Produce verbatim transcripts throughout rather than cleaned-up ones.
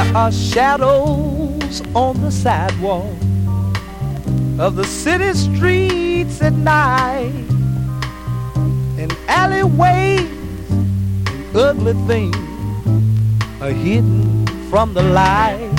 are shadows on the sidewalk of the city streets at night, and alleyways and ugly things are hidden from the light.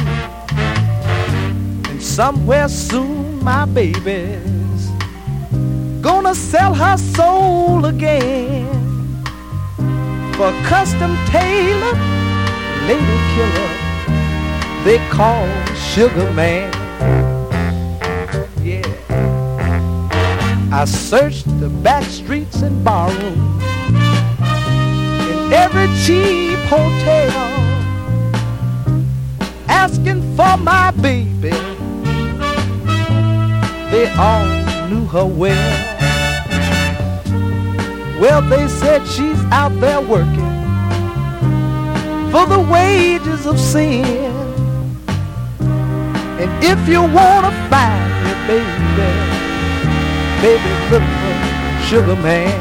And somewhere soon my baby's gonna sell her soul again for a custom tailored lady killer they call Sugar Man. Yeah, I searched the back streets and barrooms in every cheap hotel, asking for my baby. They all knew her well. Well, they said she's out there working for the wages of sin. And if you wanna find me, baby, baby, look for Sugar Man.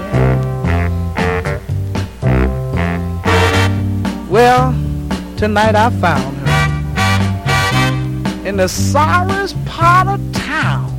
Well, tonight I found her in the sorriest part of town.